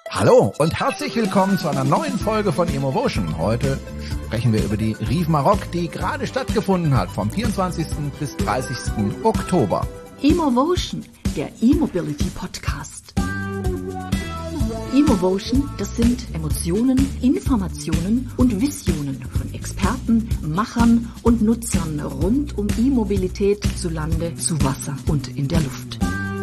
Hallo und herzlich willkommen zu einer neuen Folge von Emovotion. Heute sprechen wir über die Riv Maroc, die gerade stattgefunden hat, vom 24. bis 30. Oktober. Emovotion, der E-Mobility Podcast. Emovotion, das sind Emotionen, Informationen und Visionen von Experten, Machern und Nutzern rund um E-Mobilität zu Lande, zu Wasser und in der Luft.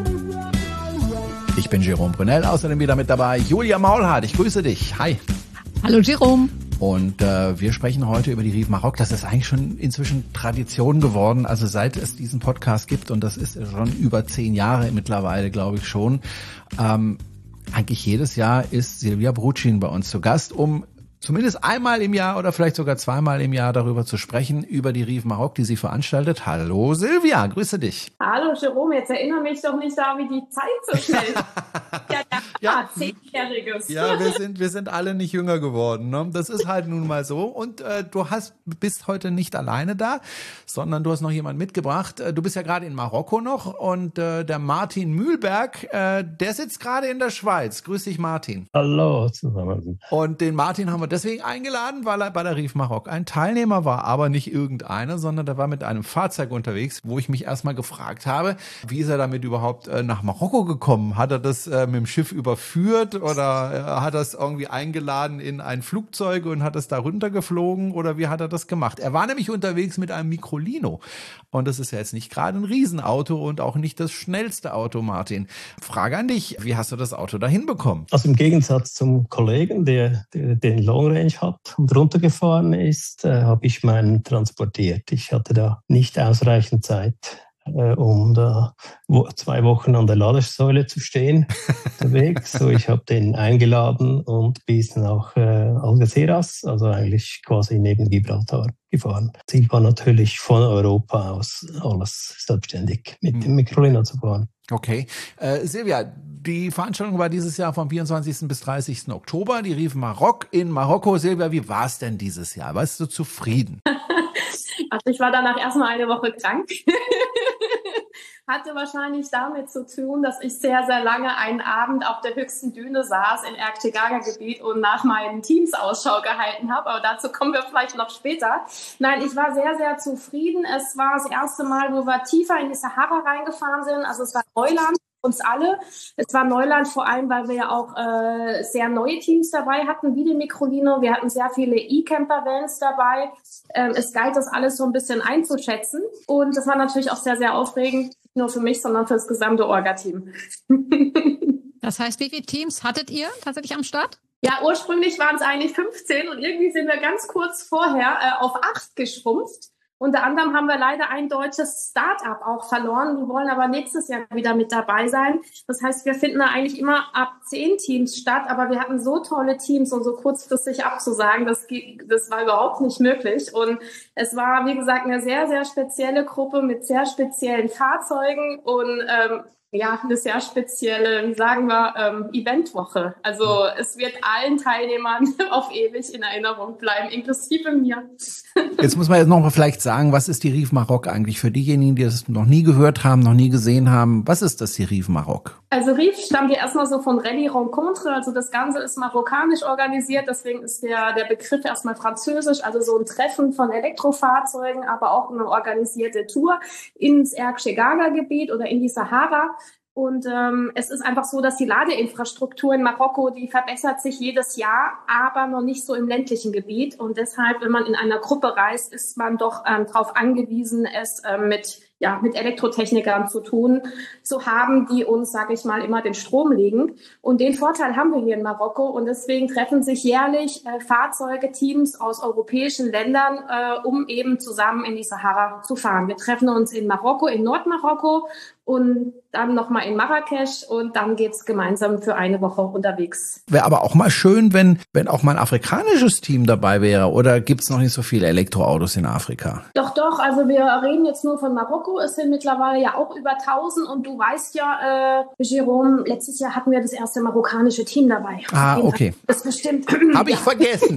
Ich bin Jerome Brunel, außerdem wieder mit dabei Julia Maulhardt. Ich grüße dich. Hi. Hallo Jerome. Und wir sprechen heute über die Riv Maroc. Das ist eigentlich schon inzwischen Tradition geworden, also seit es diesen Podcast gibt, und das ist schon über 10 Jahre mittlerweile, glaube ich schon. Eigentlich jedes Jahr ist Silvia Brutschin bei uns zu Gast, um zumindest einmal im Jahr oder vielleicht sogar zweimal im Jahr darüber zu sprechen, über die Riv Maroc, die sie veranstaltet. Hallo Silvia, grüße dich. Hallo Jerome, jetzt erinnere mich doch nicht da, wie die Zeit so schnell. Ja, 10-Jähriges. Ja, wir sind alle nicht jünger geworden, ne? Das ist halt nun mal so. Und du bist heute nicht alleine da, sondern du hast noch jemanden mitgebracht. Du bist ja gerade in Marokko noch und der Martin Mühlberg, der sitzt gerade in der Schweiz. Grüß dich, Martin. Hallo zusammen. Und den Martin haben wir deswegen eingeladen, weil er bei der Riv Maroc ein Teilnehmer war, aber nicht irgendeiner, sondern der war mit einem Fahrzeug unterwegs, wo ich mich erstmal gefragt habe, wie ist er damit überhaupt nach Marokko gekommen? Hat er das mit dem Schiff überführt oder hat er es irgendwie eingeladen in ein Flugzeug und hat es da runtergeflogen oder wie hat er das gemacht? Er war nämlich unterwegs mit einem Microlino und das ist ja jetzt nicht gerade ein Riesenauto und auch nicht das schnellste Auto, Martin. Frage an dich, wie hast du das Auto da hinbekommen? Also im Gegensatz zum Kollegen, der den Long Range hat und runtergefahren ist, habe ich meinen transportiert. Ich hatte da nicht ausreichend Zeit, um da 2 Wochen an der Ladesäule zu stehen unterwegs. So, ich habe den eingeladen und bis nach Algeciras, also eigentlich quasi neben Gibraltar, gefahren. Ziel war natürlich von Europa aus alles selbstständig mit dem Microlino zu fahren. Okay. Silvia, die Veranstaltung war dieses Jahr vom 24. bis 30. Oktober, die Riv Maroc in Marokko. Silvia, wie war es denn dieses Jahr? Warst du zufrieden? Also ich war danach erstmal eine Woche krank. Hatte wahrscheinlich damit zu tun, dass ich sehr, sehr lange einen Abend auf der höchsten Düne saß in Erkçe-Gaga-Gebiet und nach meinen Teams Ausschau gehalten habe. Aber dazu kommen wir vielleicht noch später. Nein, ich war sehr, sehr zufrieden. Es war das erste Mal, wo wir tiefer in die Sahara reingefahren sind. Also es war Neuland. Uns alle. Es war Neuland vor allem, weil wir ja auch sehr neue Teams dabei hatten, wie den Microlino. Wir hatten sehr viele E-Camper-Vans dabei. Es galt, das alles so ein bisschen einzuschätzen. Und das war natürlich auch sehr, sehr aufregend. Nicht nur für mich, sondern für das gesamte Orga-Team. Das heißt, wie viele Teams hattet ihr tatsächlich am Start? Ja, ursprünglich waren es eigentlich 15 und irgendwie sind wir ganz kurz vorher auf 8 geschrumpft. Unter anderem haben wir leider ein deutsches Start-up auch verloren. Die wollen aber nächstes Jahr wieder mit dabei sein. Das heißt, wir finden da eigentlich immer ab 10 Teams statt. Aber wir hatten so tolle Teams und so kurzfristig abzusagen, das war überhaupt nicht möglich. Und es war, wie gesagt, eine sehr, sehr spezielle Gruppe mit sehr speziellen Fahrzeugen und eine sehr spezielle, wie sagen wir, Eventwoche. Also es wird allen Teilnehmern auf ewig in Erinnerung bleiben, inklusive mir. Jetzt muss man jetzt noch mal vielleicht sagen, was ist die Riv Maroc eigentlich für diejenigen, die das noch nie gehört haben, noch nie gesehen haben? Was ist das, die Riv Maroc? Also Riv stammt ja erstmal so von Rallye Rencontre, also das Ganze ist marokkanisch organisiert, deswegen ist der Begriff erstmal französisch, also so ein Treffen von Elektrofahrzeugen, aber auch eine organisierte Tour ins Erkçe-Gaga-Gebiet oder in die Sahara. Und es ist einfach so, dass die Ladeinfrastruktur in Marokko, die verbessert sich jedes Jahr, aber noch nicht so im ländlichen Gebiet. Und deshalb, wenn man in einer Gruppe reist, ist man doch darauf angewiesen, es mit Elektrotechnikern zu haben, die uns, sage ich mal, immer den Strom legen. Und den Vorteil haben wir hier in Marokko. Und deswegen treffen sich jährlich Fahrzeuge, Teams aus europäischen Ländern, um eben zusammen in die Sahara zu fahren. Wir treffen uns in Marokko, in Nordmarokko und dann nochmal in Marrakesch und dann geht's gemeinsam für eine Woche unterwegs. Wäre aber auch mal schön, wenn auch mal ein afrikanisches Team dabei wäre, oder gibt's noch nicht so viele Elektroautos in Afrika? Doch, also wir reden jetzt nur von Marokko, es sind mittlerweile ja auch über 1000 und du weißt ja, Jerome, letztes Jahr hatten wir das erste marokkanische Team dabei. Ah, okay. Das bestimmt. Habe ich vergessen.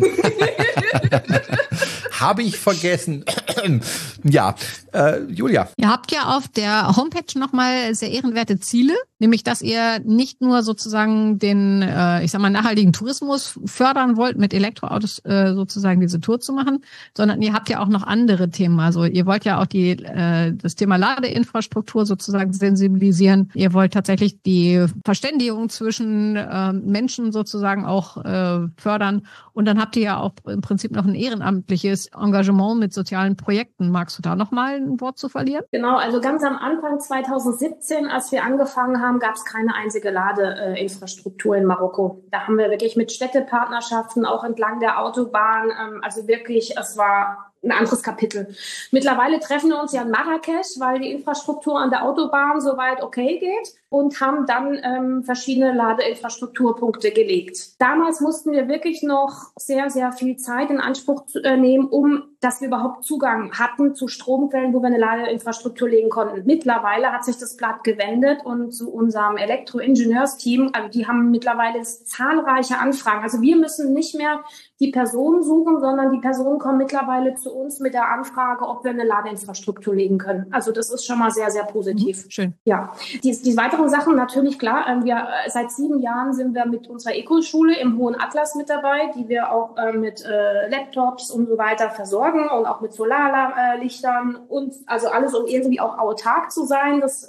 Ja, Julia. Ihr habt ja auf der Homepage nochmal nochmal sehr ehrenwerte Ziele, nämlich dass ihr nicht nur sozusagen den, nachhaltigen Tourismus fördern wollt, mit Elektroautos sozusagen diese Tour zu machen, sondern ihr habt ja auch noch andere Themen. Also ihr wollt ja auch das Thema Ladeinfrastruktur sozusagen sensibilisieren. Ihr wollt tatsächlich die Verständigung zwischen Menschen sozusagen auch fördern. Und dann habt ihr ja auch im Prinzip noch ein ehrenamtliches Engagement mit sozialen Projekten. Magst du da nochmal ein Wort zu verlieren? Genau, also ganz am Anfang 2017, als wir angefangen haben, gab es keine einzige Ladeinfrastruktur in Marokko. Da haben wir wirklich mit Städtepartnerschaften auch entlang der Autobahn, also wirklich, es war ein anderes Kapitel. Mittlerweile treffen wir uns ja in Marrakesch, weil die Infrastruktur an der Autobahn soweit okay geht und haben dann verschiedene Ladeinfrastrukturpunkte gelegt. Damals mussten wir wirklich noch sehr, sehr viel Zeit in Anspruch nehmen, dass wir überhaupt Zugang hatten zu Stromquellen, wo wir eine Ladeinfrastruktur legen konnten. Mittlerweile hat sich das Blatt gewendet und zu unserem Elektroingenieursteam, also die haben mittlerweile zahlreiche Anfragen. Also wir müssen nicht mehr die Personen suchen, sondern die Personen kommen mittlerweile zu uns mit der Anfrage, ob wir eine Ladeinfrastruktur legen können. Also das ist schon mal sehr, sehr positiv. Schön. Ja, die weiteren Sachen natürlich klar. Seit 7 Jahren sind wir mit unserer Eco-Schule im Hohen Atlas mit dabei, die wir auch mit Laptops und so weiter versorgen und auch mit Solarlichtern und also alles, um irgendwie auch autark zu sein. Das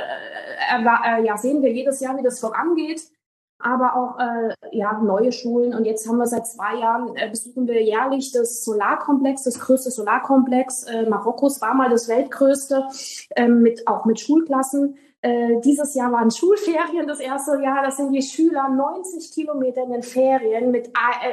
sehen wir jedes Jahr, wie das vorangeht. Aber auch neue Schulen. Und jetzt haben wir seit 2 Jahren, besuchen wir jährlich das Solarkomplex, das größte Solarkomplex Marokkos, war mal das weltgrößte, auch mit Schulklassen. Dieses Jahr waren Schulferien das erste Jahr. Das sind die Schüler 90 Kilometer in den Ferien mit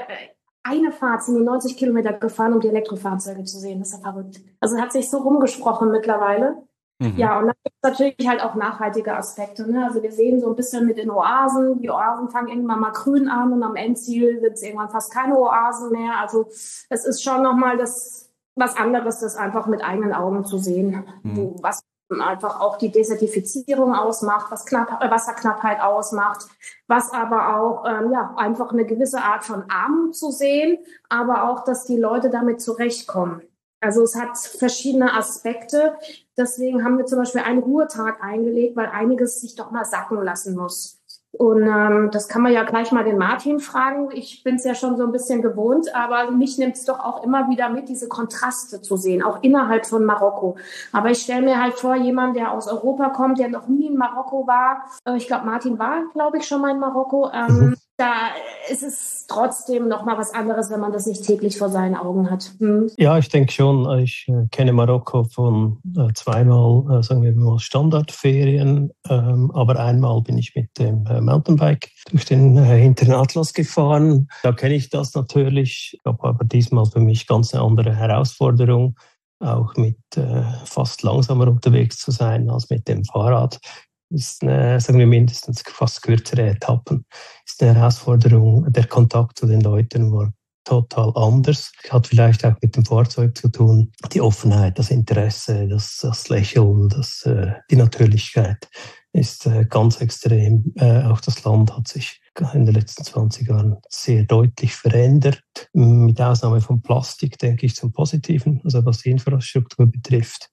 eine Fahrt sind die 90 Kilometer gefahren, um die Elektrofahrzeuge zu sehen. Das ist ja verrückt. Also hat sich so rumgesprochen mittlerweile. Mhm. Ja, und dann gibt es natürlich halt auch nachhaltige Aspekte. Ne? Also wir sehen so ein bisschen mit den Oasen. Die Oasen fangen irgendwann mal grün an und am Endziel sind es irgendwann fast keine Oasen mehr. Also es ist schon nochmal was anderes, das einfach mit eigenen Augen zu sehen, was einfach auch die Desertifizierung ausmacht, was Wasserknappheit ausmacht, was aber auch einfach eine gewisse Art von Armut zu sehen, aber auch, dass die Leute damit zurechtkommen. Also es hat verschiedene Aspekte. Deswegen haben wir zum Beispiel einen Ruhetag eingelegt, weil einiges sich doch mal sacken lassen muss. Und das kann man ja gleich mal den Martin fragen. Ich bin es ja schon so ein bisschen gewohnt, aber mich nimmt es doch auch immer wieder mit, diese Kontraste zu sehen, auch innerhalb von Marokko. Aber ich stelle mir halt vor, jemand, der aus Europa kommt, der noch nie in Marokko war. Ich glaube, Martin war, glaube ich, schon mal in Marokko. Da ist es trotzdem noch mal was anderes, wenn man das nicht täglich vor seinen Augen hat. Ja, ich denke schon. Ich kenne Marokko von 2-mal, sagen wir mal, Standardferien. Aber einmal bin ich mit dem Mountainbike durch den hinteren Atlas gefahren. Da kenne ich das natürlich. Aber diesmal für mich ganz eine andere Herausforderung, auch mit fast langsamer unterwegs zu sein als mit dem Fahrrad. Ist sagen wir mindestens fast kürzere Etappen. Ist eine Herausforderung. Der Kontakt zu den Leuten war total anders. Hat vielleicht auch mit dem Fahrzeug zu tun. Die Offenheit, das Interesse, das Lächeln, die Natürlichkeit ist ganz extrem. Auch das Land hat sich in den letzten 20 Jahren sehr deutlich verändert. Mit Ausnahme von Plastik, denke ich, zum Positiven, also was die Infrastruktur betrifft.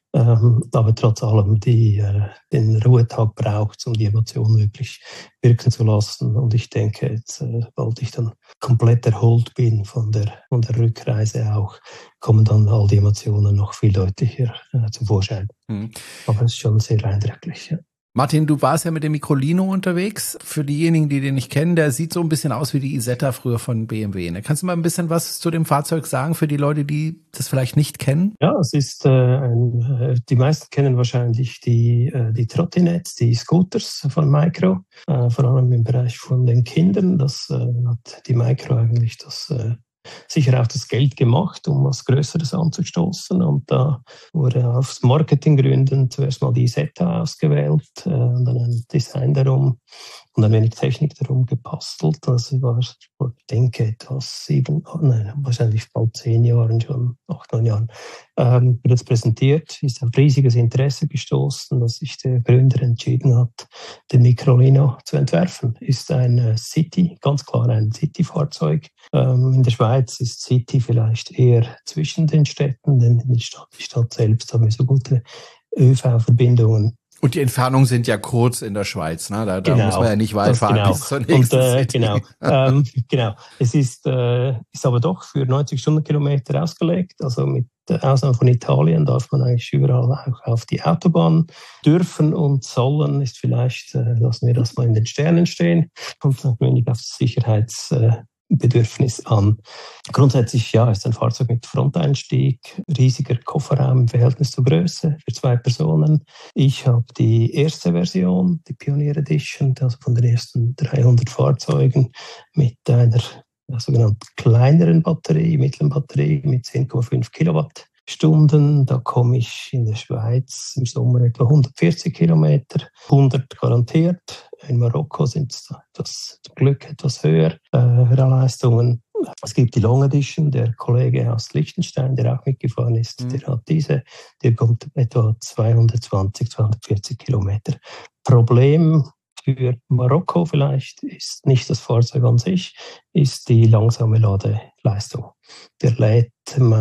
Aber trotz allem den Ruhetag braucht, um die Emotionen wirklich wirken zu lassen. Und ich denke, jetzt, sobald ich dann komplett erholt bin von der Rückreise auch, kommen dann all die Emotionen noch viel deutlicher zum Vorschein. Aber es ist schon sehr eindrücklich. Ja. Martin, du warst ja mit dem Microlino unterwegs. Für diejenigen, die den nicht kennen, der sieht so ein bisschen aus wie die Isetta früher von BMW. Ne? Kannst du mal ein bisschen was zu dem Fahrzeug sagen für die Leute, die das vielleicht nicht kennen? Ja, es ist die meisten kennen wahrscheinlich die Trottinettes, die Scooters von Micro, vor allem im Bereich von den Kindern. Das hat die Micro eigentlich sicher auch das Geld gemacht, um was Größeres anzustoßen. Und da wurde aus Marketinggründen zuerst mal die Isetta ausgewählt, und dann ein Design darum und ein wenig Technik darum gebastelt. Das war, ich denke, wahrscheinlich bald 10 Jahren schon, 8, 9 Jahren, wird das präsentiert. Ist auf riesiges Interesse gestoßen, dass sich der Gründer entschieden hat, den Microlino zu entwerfen. Ist ein City, ganz klar ein City-Fahrzeug. In der Schweiz ist City vielleicht eher zwischen den Städten, denn die Stadt selbst haben wir so gute ÖV-Verbindungen. Und die Entfernungen sind ja kurz in der Schweiz, ne? Da muss man ja nicht weit fahren bis zur nächsten City. Genau. Es ist aber doch für 90 Stundenkilometer ausgelegt. Also mit Ausnahme von Italien darf man eigentlich überall auch auf die Autobahn dürfen und sollen. Ist vielleicht, lassen wir das mal in den Sternen stehen. Kommt ein wenig auf das Sicherheitsbedürfnis an. Grundsätzlich ist ein Fahrzeug mit Fronteinstieg, riesiger Kofferraum im Verhältnis zur Größe für 2 Personen. Ich habe die erste Version, die Pioneer Edition, also von den ersten 300 Fahrzeugen mit einer sogenannten kleineren Batterie, mittleren Batterie mit 10,5 Kilowattstunden. Da komme ich in der Schweiz im Sommer etwa 140 Kilometer, 100 garantiert. In Marokko sind es zum Glück etwas höher Leistungen. Es gibt die Long Edition, der Kollege aus Liechtenstein, der auch mitgefahren ist, der hat diese, der kommt etwa 220, 240 Kilometer. Problem für Marokko vielleicht ist nicht das Fahrzeug an sich, ist die langsame Ladeleistung. Der lädt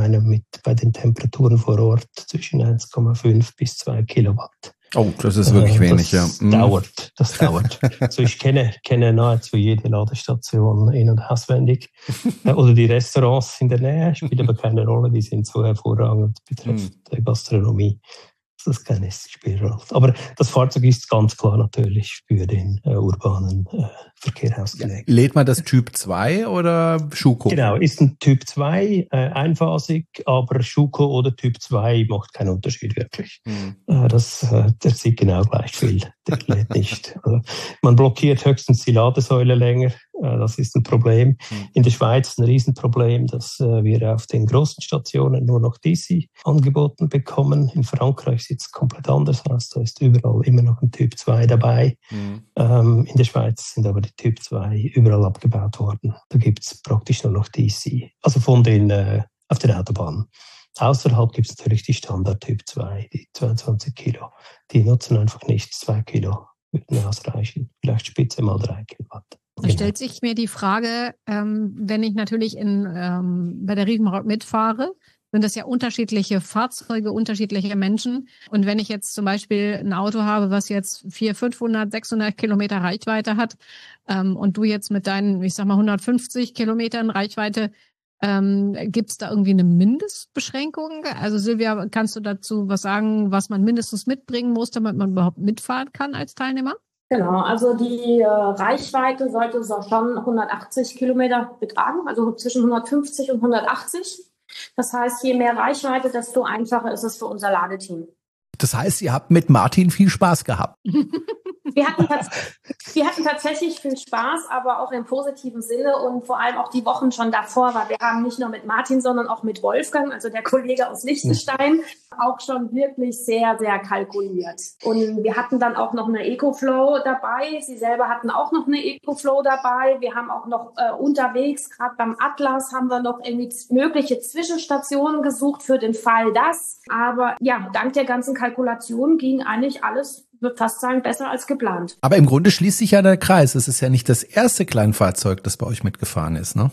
bei den Temperaturen vor Ort zwischen 1,5 bis 2 Kilowatt. Oh, das ist wirklich wenig, ja. Das dauert. Also ich kenne nahezu jede Ladestation in- und auswendig. Oder die Restaurants in der Nähe, spielt aber keine Rolle, die sind so hervorragend betreffend der Gastronomie. Das ist keine Spielrolle. Aber das Fahrzeug ist ganz klar natürlich für den urbanen Verkehr ausgelegt. Lädt man das Typ 2 oder Schuko? Genau, ist ein Typ 2, einphasig, aber Schuko oder Typ 2 macht keinen Unterschied wirklich. Der sieht genau gleich viel, der lädt nicht. Man blockiert höchstens die Ladesäule länger, das ist ein Problem. In der Schweiz ein Riesenproblem, dass wir auf den großen Stationen nur noch DC angeboten bekommen. In Frankreich sieht es komplett anders aus, da ist überall immer noch ein Typ 2 dabei. In der Schweiz sind aber die Typ 2 überall abgebaut worden. Da gibt es praktisch nur noch DC, also von den auf der Autobahn. Außerhalb gibt es natürlich die Standard Typ 2, die 22 Kilo. Die nutzen einfach nichts, 2 Kilo würden ausreichen. Vielleicht Spitze mal 3 Kilowatt. Da stellt sich mir die Frage, wenn ich natürlich bei der Riesenrock mitfahre, sind das ja unterschiedliche Fahrzeuge, unterschiedliche Menschen. Und wenn ich jetzt zum Beispiel ein Auto habe, was jetzt 400, 500, 600 Kilometer Reichweite hat und du jetzt mit deinen, 150 Kilometern Reichweite, gibt es da irgendwie eine Mindestbeschränkung? Also Silvia, kannst du dazu was sagen, was man mindestens mitbringen muss, damit man überhaupt mitfahren kann als Teilnehmer? Genau, also die Reichweite sollte so schon 180 Kilometer betragen, also zwischen 150 und 180. Das heißt, je mehr Reichweite, desto einfacher ist es für unser Ladeteam. Das heißt, ihr habt mit Martin viel Spaß gehabt. Wir hatten tatsächlich viel Spaß, aber auch im positiven Sinne und vor allem auch die Wochen schon davor, weil wir haben nicht nur mit Martin, sondern auch mit Wolfgang, also der Kollege aus Liechtenstein, auch schon wirklich sehr, sehr kalkuliert. Und wir hatten dann auch noch eine EcoFlow dabei. Sie selber hatten auch noch eine EcoFlow dabei. Wir haben auch noch unterwegs, gerade beim Atlas, haben wir noch irgendwie mögliche Zwischenstationen gesucht für den Fall das. Aber ja, dank der ganzen Kalkulation ging eigentlich alles, ich würde fast sagen, besser als geplant. Aber im Grunde schließt sich ja der Kreis. Es ist ja nicht das erste Kleinfahrzeug, das bei euch mitgefahren ist, ne?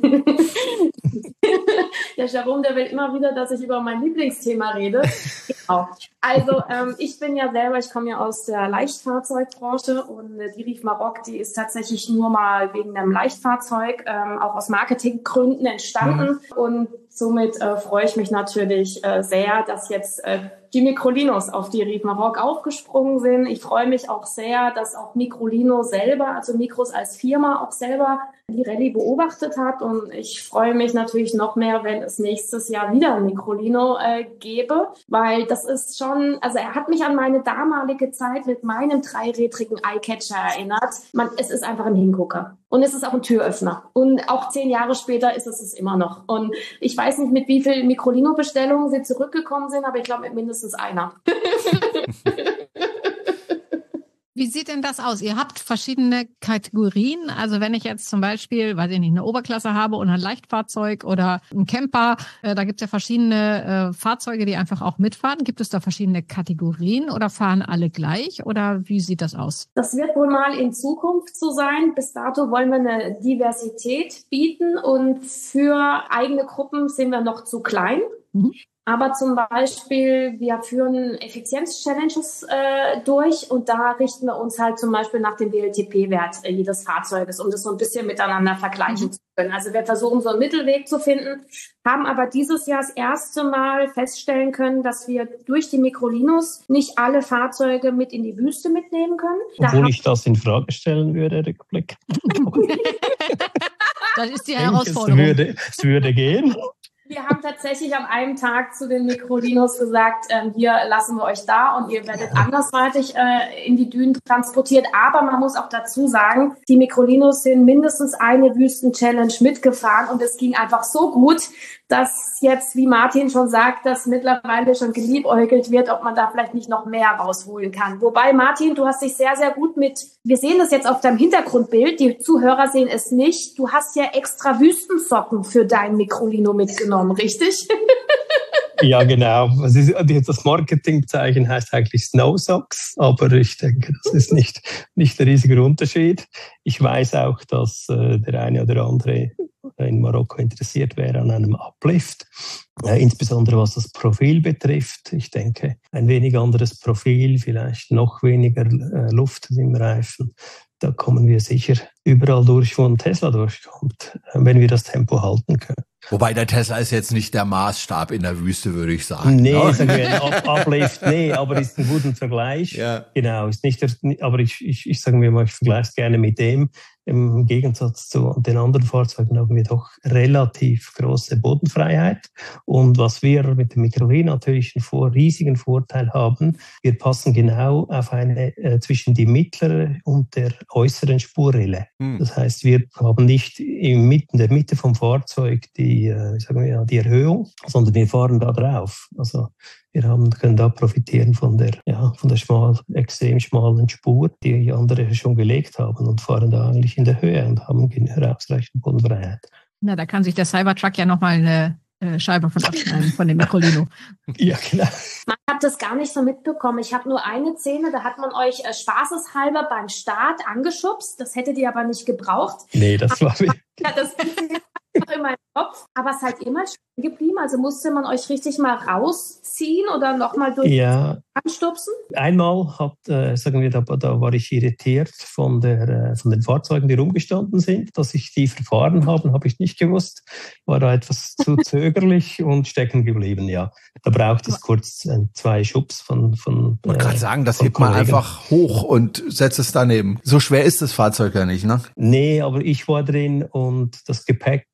Der Jerome, der will immer wieder, dass ich über mein Lieblingsthema rede. Genau. Also ich komme ja aus der Leichtfahrzeugbranche und die Rief Maroc, die ist tatsächlich nur mal wegen einem Leichtfahrzeug auch aus Marketinggründen entstanden. Und somit freue ich mich natürlich sehr, dass jetzt die Microlinos auf die Rief Maroc aufgesprungen sind. Ich freue mich auch sehr, dass auch Microlino selber, also Micros als Firma auch selber die Rallye beobachtet hat. Und ich freue mich natürlich noch mehr, wenn es nächstes Jahr wieder ein Microlino gäbe, weil das ist schon, also er hat mich an meine damalige Zeit mit meinem dreirädrigen Eyecatcher erinnert. Es ist einfach ein Hingucker. Und es ist auch ein Türöffner. Und auch 10 Jahre später ist es immer noch. Und ich weiß nicht, mit wie vielen Microlino-Bestellungen sie zurückgekommen sind, aber ich glaube mit mindestens einer. Wie sieht denn das aus? Ihr habt verschiedene Kategorien. Also wenn ich jetzt zum Beispiel, weiß ich nicht, eine Oberklasse habe oder ein Leichtfahrzeug oder ein Camper, da gibt es ja verschiedene Fahrzeuge, die einfach auch mitfahren. Gibt es da verschiedene Kategorien oder fahren alle gleich oder wie sieht das aus? Das wird wohl mal in Zukunft so sein. Bis dato wollen wir eine Diversität bieten und für eigene Gruppen sind wir noch zu klein. Aber zum Beispiel, wir führen Effizienz-Challenges durch und da richten wir uns halt zum Beispiel nach dem WLTP-Wert jedes Fahrzeuges, um das so ein bisschen miteinander vergleichen zu können. Also wir versuchen so einen Mittelweg zu finden, haben aber dieses Jahr das erste Mal feststellen können, dass wir durch die Microlinos nicht alle Fahrzeuge mit in die Wüste mitnehmen können. Obwohl ich das in Frage stellen würde, Rückblick. Das ist die Herausforderung. Es würde gehen. Wir haben tatsächlich an einem Tag zu den Microlinos gesagt, hier lassen wir euch da und ihr werdet andersweitig in die Dünen transportiert. Aber man muss auch dazu sagen, die Microlinos sind mindestens eine Wüsten-Challenge mitgefahren und es ging einfach so gut, dass jetzt, wie Martin schon sagt, dass mittlerweile schon geliebäugelt wird, ob man da vielleicht nicht noch mehr rausholen kann. Wobei, Martin, du hast dich sehr, sehr gut wir sehen das jetzt auf deinem Hintergrundbild, die Zuhörer sehen es nicht, du hast ja extra Wüstensocken für dein Microlino mitgenommen, richtig? Ja, genau. Das Marketingzeichen heißt eigentlich Snow Socks, aber ich denke, das ist nicht der riesige Unterschied. Ich weiß auch, dass der eine oder andere in Marokko interessiert wäre an einem Uplift, insbesondere was das Profil betrifft. Ich denke, ein wenig anderes Profil, vielleicht noch weniger Luft im Reifen. Da kommen wir sicher überall durch, wo ein Tesla durchkommt, wenn wir das Tempo halten können. Wobei der Tesla ist jetzt nicht der Maßstab in der Wüste, würde ich sagen. Nee, sagen wir ein Uplift, aber ist ein guter Vergleich. Ja. Genau, ist nicht aber ich sage mir mal, ich vergleiche es gerne mit dem. Im Gegensatz zu den anderen Fahrzeugen haben wir doch relativ große Bodenfreiheit. Und was wir mit dem Microlino natürlich einen riesigen Vorteil haben, wir passen genau auf zwischen die mittlere und der äußeren Spurrille. Das heißt, wir haben nicht in der Mitte vom Fahrzeug die Erhöhung, sondern wir fahren da drauf. Also wir können da profitieren von der extrem schmalen Spur, die andere schon gelegt haben und fahren da eigentlich in der Höhe und haben ausreichend Bodenfreiheit. Na, da kann sich der Cybertruck ja nochmal eine Scheibe von abschneiden, von dem Microlino. Ja, genau. Man hat das gar nicht so mitbekommen. Ich habe nur eine Szene, da hat man euch spaßeshalber beim Start angeschubst. Das hättet ihr aber nicht gebraucht. Nee, das war... Ja, das in meinem Kopf, aber es ist halt immer stehen geblieben. Also musste man euch richtig mal rausziehen oder nochmal anstupsen? Einmal da war ich irritiert von den Fahrzeugen, die rumgestanden sind. Dass ich die verfahren habe ich nicht gewusst. War da etwas zu zögerlich und stecken geblieben, ja. Da braucht es kurz 2 Schubs von ich wollte gerade sagen, das hebt man einfach hoch und setzt es daneben. So schwer ist das Fahrzeug ja nicht, ne? Nee, aber ich war drin und das Gepäck,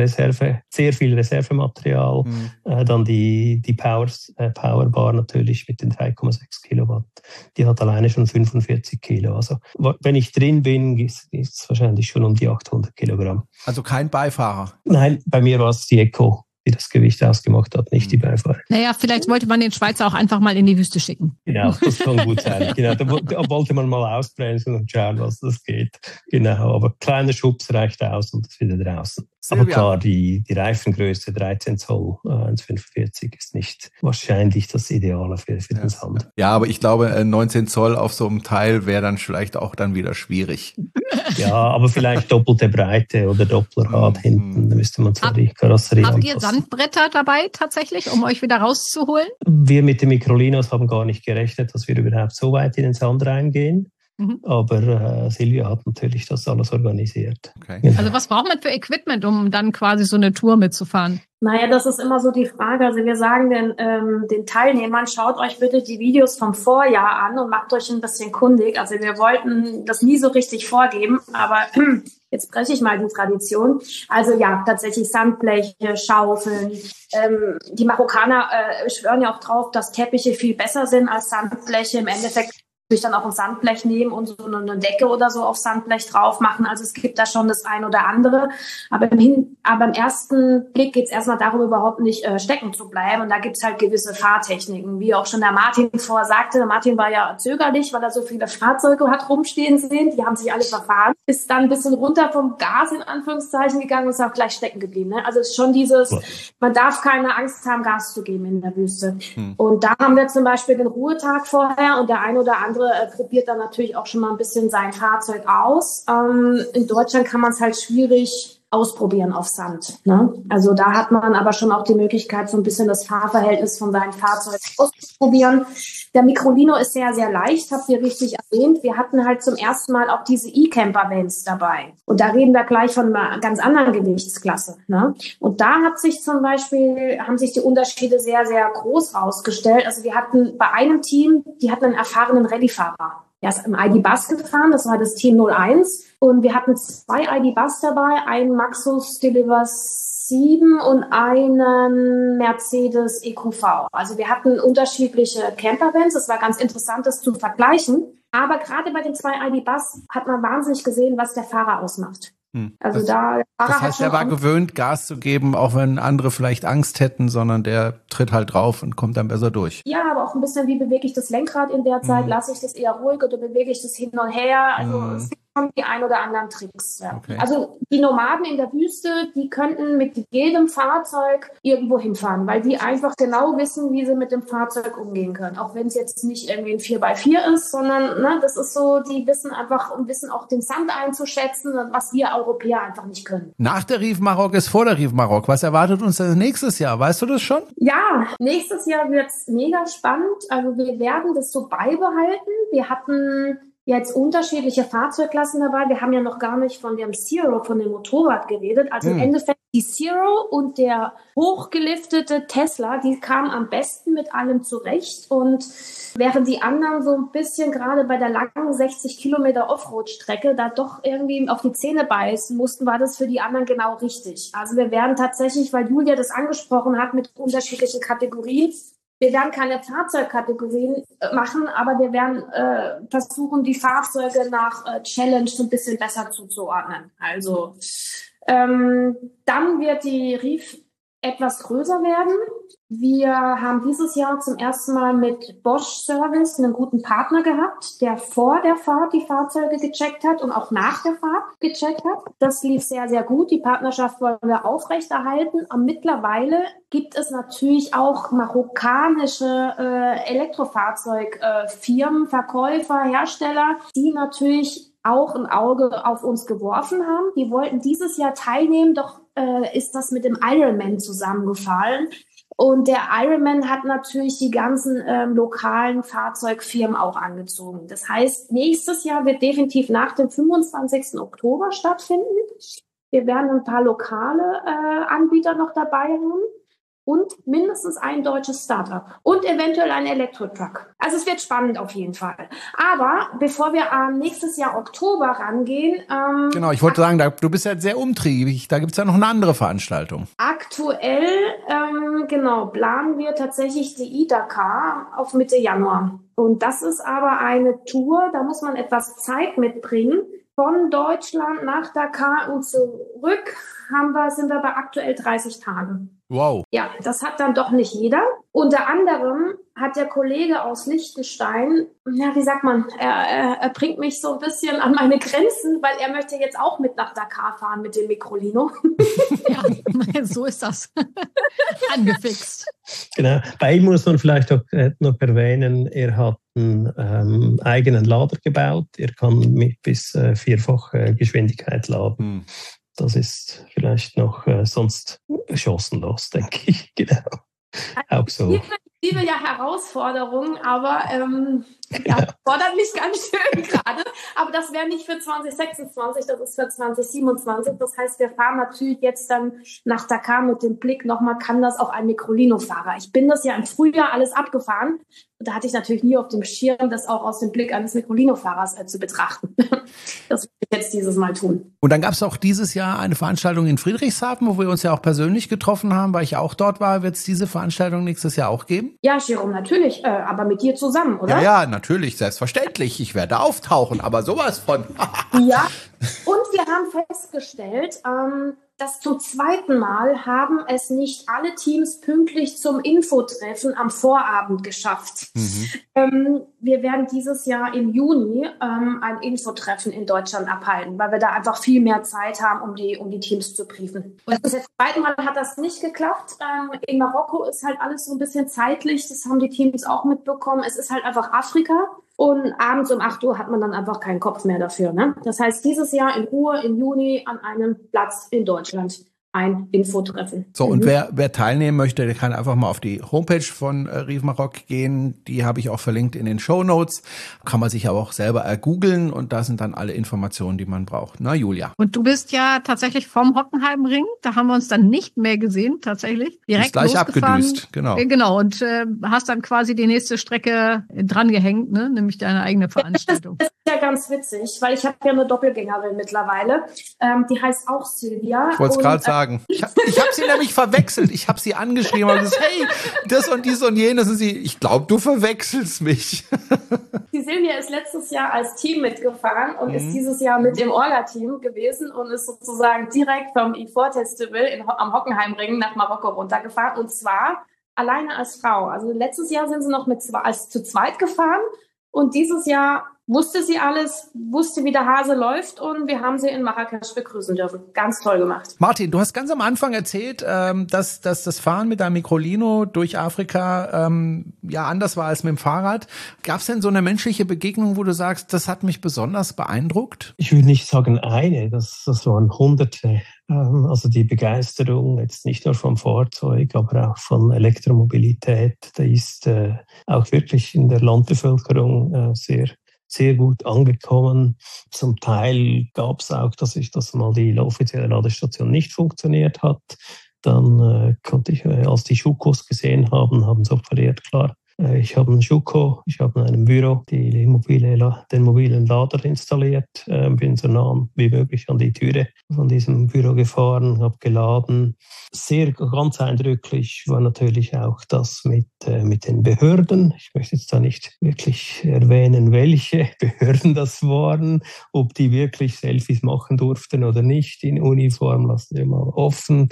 sehr viel Reservematerial, dann die Powerbar natürlich mit den 3,6 Kilowatt. Die hat alleine schon 45 Kilo. Also wenn ich drin bin, ist es wahrscheinlich schon um die 800 Kilogramm. Also kein Beifahrer? Nein, bei mir war es die Eco, die das Gewicht ausgemacht hat, nicht die Beifahrer. Naja, vielleicht wollte man den Schweizer auch einfach mal in die Wüste schicken. Genau, das kann gut sein. Genau, da wollte man mal ausbremsen und schauen, was das geht. Genau, aber kleiner Schubs reicht aus und ist wieder draußen. Silvia. Aber klar, die Reifengröße 13 Zoll 1,45 ist nicht wahrscheinlich das Ideale für den Sand. Ja, aber ich glaube, 19 Zoll auf so einem Teil wäre dann vielleicht auch dann wieder schwierig. Ja, aber vielleicht doppelte Breite oder Doppelrad hinten. Da müsste man zwar die Karosserie anpassen. Habt ihr Sandbretter dabei tatsächlich, um euch wieder rauszuholen? Wir mit den Microlinos haben gar nicht gerechnet, dass wir überhaupt so weit in den Sand reingehen. Aber Silvia hat natürlich das alles organisiert. Okay. Genau. Also was braucht man für Equipment, um dann quasi so eine Tour mitzufahren? Naja, das ist immer so die Frage. Also wir sagen den Teilnehmern, schaut euch bitte die Videos vom Vorjahr an und macht euch ein bisschen kundig. Also wir wollten das nie so richtig vorgeben, aber jetzt breche ich mal die Tradition. Also ja, tatsächlich Sandbleche, Schaufeln. Die Marokkaner schwören ja auch drauf, dass Teppiche viel besser sind als Sandbleche. Im Endeffekt dann auch ein Sandblech nehmen und so eine Decke oder so auf Sandblech drauf machen. Also es gibt da schon das ein oder andere. Aber im ersten Blick geht es erstmal darum, überhaupt nicht stecken zu bleiben. Und da gibt es halt gewisse Fahrtechniken, wie auch schon der Martin vorher sagte. Der Martin war ja zögerlich, weil er so viele Fahrzeuge hat rumstehen sehen. Die haben sich alle verfahren. Ist dann ein bisschen runter vom Gas in Anführungszeichen gegangen und ist auch gleich stecken geblieben. Ne? Also es ist schon man darf keine Angst haben, Gas zu geben in der Wüste. Und da haben wir zum Beispiel den Ruhetag vorher und der eine oder andere probiert dann natürlich auch schon mal ein bisschen sein Fahrzeug aus. In Deutschland kann man es halt schwierig ausprobieren auf Sand. Ne? Also da hat man aber schon auch die Möglichkeit, so ein bisschen das Fahrverhältnis von seinem Fahrzeug auszuprobieren. Der Microlino ist sehr, sehr leicht, habt ihr richtig erwähnt. Wir hatten halt zum ersten Mal auch diese E-Camper-Vans dabei. Und da reden wir gleich von einer ganz anderen Gewichtsklasse. Ne? Und da haben sich die Unterschiede sehr, sehr groß rausgestellt. Also wir hatten bei einem Team, die hatten einen erfahrenen Rallye-Fahrer. Er ist im ID.Buzz gefahren, das war das Team 01. Und wir hatten 2 ID.Buzz dabei, einen Maxus Deliver 7 und einen Mercedes EQV. Also wir hatten unterschiedliche Campervans. Es war ganz interessant, das zu vergleichen. Aber gerade bei den 2 ID.Buzz hat man wahnsinnig gesehen, was der Fahrer ausmacht. Also das heißt, er war gewöhnt, Gas zu geben, auch wenn andere vielleicht Angst hätten, sondern der tritt halt drauf und kommt dann besser durch. Ja, aber auch ein bisschen, wie bewege ich das Lenkrad in der Zeit? Lasse ich das eher ruhig oder bewege ich das hin und her? Also es gibt schon die ein oder anderen Tricks. Ja. Okay. Also die Nomaden in der Wüste, die könnten mit jedem Fahrzeug irgendwo hinfahren, weil die einfach genau wissen, wie sie mit dem Fahrzeug umgehen können. Auch wenn es jetzt nicht irgendwie ein 4x4 ist, sondern das ist so, die wissen einfach und wissen auch den Sand einzuschätzen, was wir Europäer einfach nicht können. Nach der Reef Maroc ist vor der Reef Maroc. Was erwartet uns nächstes Jahr? Weißt du das schon? Ja, nächstes Jahr wird's mega spannend. Also wir werden das so beibehalten. Wir hatten jetzt unterschiedliche Fahrzeugklassen dabei. Wir haben ja noch gar nicht von dem Zero, von dem Motorrad geredet. Also im Endeffekt die Zero und der hochgeliftete Tesla, die kamen am besten mit allem zurecht. Und während die anderen so ein bisschen gerade bei der langen 60 Kilometer Offroad-Strecke da doch irgendwie auf die Zähne beißen mussten, war das für die anderen genau richtig. Also wir werden tatsächlich, weil Julia das angesprochen hat, mit unterschiedlichen Kategorien, wir werden keine Fahrzeugkategorien machen, aber wir werden versuchen, die Fahrzeuge nach Challenge so ein bisschen besser zuzuordnen. Also dann wird die Reef etwas größer werden. Wir haben dieses Jahr zum ersten Mal mit Bosch Service einen guten Partner gehabt, der vor der Fahrt die Fahrzeuge gecheckt hat und auch nach der Fahrt gecheckt hat. Das lief sehr, sehr gut. Die Partnerschaft wollen wir aufrechterhalten. Und mittlerweile gibt es natürlich auch marokkanische Elektrofahrzeugfirmen, Verkäufer, Hersteller, die natürlich auch ein Auge auf uns geworfen haben. Die wollten dieses Jahr teilnehmen, doch ist das mit dem Ironman zusammengefallen. Und der Ironman hat natürlich die ganzen lokalen Fahrzeugfirmen auch angezogen. Das heißt, nächstes Jahr wird definitiv nach dem 25. Oktober stattfinden. Wir werden ein paar lokale Anbieter noch dabei haben. Und mindestens ein deutsches Startup und eventuell ein Elektro-Truck. Also es wird spannend auf jeden Fall. Aber bevor wir nächstes Jahr Oktober rangehen... genau, ich wollte sagen, du bist ja sehr umtriebig. Da gibt es ja noch eine andere Veranstaltung. Aktuell, planen wir tatsächlich die E-Dakar auf Mitte Januar. Und das ist aber eine Tour, da muss man etwas Zeit mitbringen. Von Deutschland nach Dakar und zurück sind wir bei aktuell 30 Tage. Wow. Ja, das hat dann doch nicht jeder. Unter anderem hat der Kollege aus Liechtenstein, wie sagt man, er bringt mich so ein bisschen an meine Grenzen, weil er möchte jetzt auch mit nach Dakar fahren mit dem Microlino. Ja, so ist das. Angefixt. Genau. Bei ihm muss man vielleicht auch noch erwähnen, er hat einen eigenen Lader gebaut. Er kann mit bis 4-fach Geschwindigkeit laden. Das ist vielleicht noch sonst chancenlos, denke ich. Genau. Auch so. Ich liebe ja Herausforderungen, aber fordert mich ganz schön gerade. Aber das wäre nicht für 2026, das ist für 2027. Das heißt, wir fahren natürlich jetzt dann nach Dakar mit dem Blick nochmal, kann das auch ein Microlino-Fahrer? Ich bin das ja im Frühjahr alles abgefahren. Und da hatte ich natürlich nie auf dem Schirm, das auch aus dem Blick eines Microlino-Fahrers zu betrachten. Das will ich jetzt dieses Mal tun. Und dann gab es auch dieses Jahr eine Veranstaltung in Friedrichshafen, wo wir uns ja auch persönlich getroffen haben, weil ich auch dort war. Wird es diese Veranstaltung nächstes Jahr auch geben? Ja, Jerome, natürlich, aber mit dir zusammen, oder? Ja, natürlich, selbstverständlich. Ich werde auftauchen, aber sowas von. Ja, und wir haben festgestellt, dass zum zweiten Mal haben es nicht alle Teams pünktlich zum Infotreffen am Vorabend geschafft. Wir werden dieses Jahr im Juni ein Infotreffen in Deutschland abhalten, weil wir da einfach viel mehr Zeit haben, um die Teams zu briefen. Und das zweite Mal hat das nicht geklappt. In Marokko ist halt alles so ein bisschen zeitlich, das haben die Teams auch mitbekommen. Es ist halt einfach Afrika. Und abends um 8 Uhr hat man dann einfach keinen Kopf mehr dafür. Ne? Das heißt, dieses Jahr in Ruhe im Juni an einem Platz in Deutschland ein Infotreffen. So, und wer teilnehmen möchte, der kann einfach mal auf die Homepage von Rive Maroc gehen. Die habe ich auch verlinkt in den Shownotes. Kann man sich aber auch selber googeln und da sind dann alle Informationen, die man braucht. Na, Julia. Und du bist ja tatsächlich vom Hockenheimring. Da haben wir uns dann nicht mehr gesehen, tatsächlich. Direkt ist gleich losgefahren. Abgedüst, genau. Genau, und hast dann quasi die nächste Strecke drangehängt, ne? Nämlich deine eigene Veranstaltung. Das ist ja ganz witzig, weil ich habe ja eine Doppelgängerin mittlerweile. Die heißt auch Silvia. Ich wollte es gerade sagen. Ich hab sie nämlich verwechselt. Ich habe sie angeschrieben und gesagt, hey, das und dies und jenes. Und sie, ich glaube, du verwechselst mich. Die Silvia ist letztes Jahr als Team mitgefahren und ist dieses Jahr mit im Orga-Team gewesen und ist sozusagen direkt vom E4-Festival am Hockenheimring nach Marokko runtergefahren. Und zwar alleine als Frau. Also letztes Jahr sind sie noch zu zweit gefahren und dieses Jahr wusste sie alles, wusste, wie der Hase läuft und wir haben sie in Marrakesch begrüßen dürfen. Ganz toll gemacht. Martin, du hast ganz am Anfang erzählt, dass das Fahren mit deinem Microlino durch Afrika ja anders war als mit dem Fahrrad. Gab es denn so eine menschliche Begegnung, wo du sagst, das hat mich besonders beeindruckt? Ich würde nicht sagen eine, das waren Hunderte. Also die Begeisterung jetzt nicht nur vom Fahrzeug, aber auch von Elektromobilität, da ist auch wirklich in der Landbevölkerung sehr gut angekommen. Zum Teil gab es auch, dass mal die offizielle Ladestation nicht funktioniert hat. Dann konnte ich, als die Schukos gesehen haben sie offeriert, klar. Ich habe einen Schuko, ich habe in einem Büro den mobilen Lader installiert, bin so nah wie möglich an die Türe von diesem Büro gefahren, habe geladen. Ganz eindrücklich war natürlich auch das mit den Behörden. Ich möchte jetzt da nicht wirklich erwähnen, welche Behörden das waren, ob die wirklich Selfies machen durften oder nicht in Uniform, lassen wir mal offen.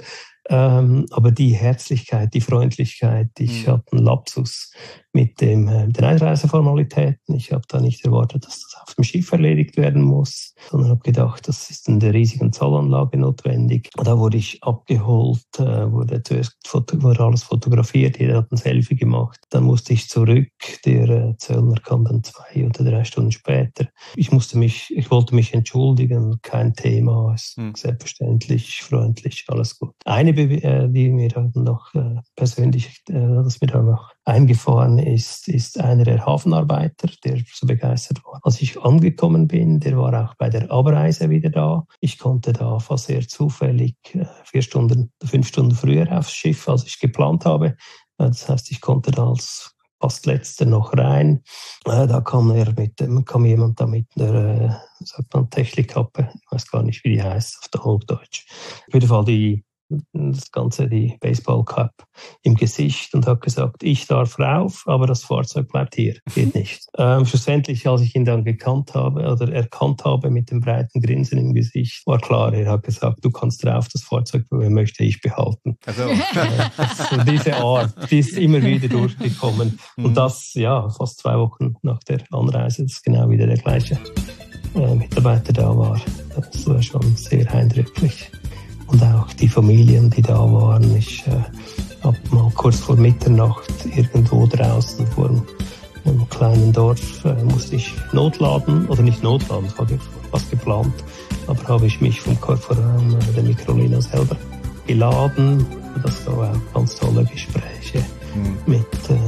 Aber die Herzlichkeit, die Freundlichkeit, ich hatte einen Lapsus mit den Einreiseformalitäten. Ich habe da nicht erwartet, dass das auf dem Schiff erledigt werden muss, sondern habe gedacht, das ist in der riesigen Zollanlage notwendig. Da wurde ich abgeholt, wurde alles fotografiert, jeder hat ein Selfie gemacht. Dann musste ich zurück, der Zöllner kam dann 2 oder 3 Stunden später. Ich wollte mich entschuldigen, kein Thema, selbstverständlich, freundlich, alles gut. Eine, die mir dann noch persönlich, das mir dann noch eingefahren ist einer der Hafenarbeiter, der so begeistert war. Als ich angekommen bin, der war auch bei der Abreise wieder da. Ich konnte da fast sehr zufällig 5 Stunden früher aufs Schiff, als ich geplant habe. Das heißt, ich konnte da als fast letzter noch rein. Da kam jemand da mit einer, sagt man, Technikkappe. Ich weiß gar nicht, wie die heißt auf der Hochdeutsch. Auf jeden Fall die Baseball-Cap im Gesicht und hat gesagt, ich darf rauf, aber das Fahrzeug bleibt hier, geht nicht. Schlussendlich, als ich ihn dann erkannt habe mit dem breiten Grinsen im Gesicht, war klar, er hat gesagt, du kannst rauf, das Fahrzeug möchte ich behalten. Also. Diese Art, die ist immer wieder durchgekommen. Und das, ja, fast 2 Wochen nach der Anreise, dass genau wieder der gleiche Mitarbeiter da war. Das war schon sehr eindrücklich. Und auch die Familien, die da waren. Ich habe mal kurz vor Mitternacht irgendwo draußen vor einem kleinen Dorf musste ich notladen, oder nicht notladen, das war fast geplant, aber habe ich mich vom der Microlino selber geladen. Das war auch ganz tolle Gespräche mit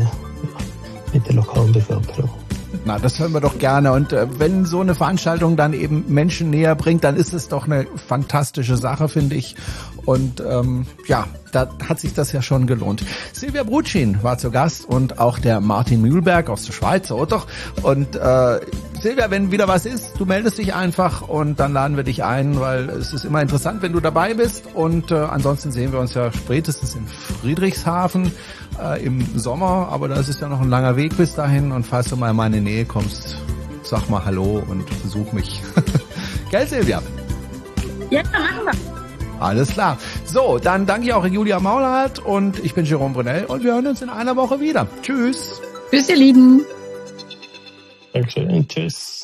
der lokalen Bevölkerung. Na, das hören wir doch gerne. Und wenn so eine Veranstaltung dann eben Menschen näher bringt, dann ist es doch eine fantastische Sache, finde ich. Und ja, da hat sich das ja schon gelohnt. Silvia Brutschin war zu Gast und auch der Martin Mühlberg aus der Schweiz, oh doch. Und Silvia, wenn wieder was ist, du meldest dich einfach und dann laden wir dich ein, weil es ist immer interessant, wenn du dabei bist. Und ansonsten sehen wir uns ja spätestens in Friedrichshafen im Sommer. Aber das ist ja noch ein langer Weg bis dahin. Und falls du mal in meine Nähe kommst, sag mal Hallo und besuch mich. Gell, Silvia? Ja, machen wir. Alles klar. So, dann danke ich auch Julia Maulhardt und ich bin Jerome Brunel und wir hören uns in einer Woche wieder. Tschüss. Tschüss, ihr Lieben. Dankeschön. Tschüss.